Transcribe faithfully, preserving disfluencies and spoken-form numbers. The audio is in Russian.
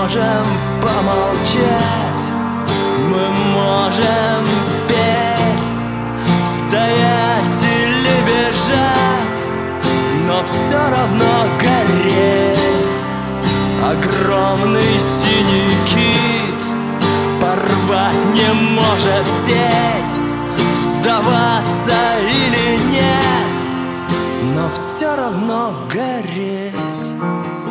можем помолчать, мы можем петь, стоять или бежать, но все равно гореть. Огромный синий кит порвать не может сеть, сдаваться или нет, но все равно гореть.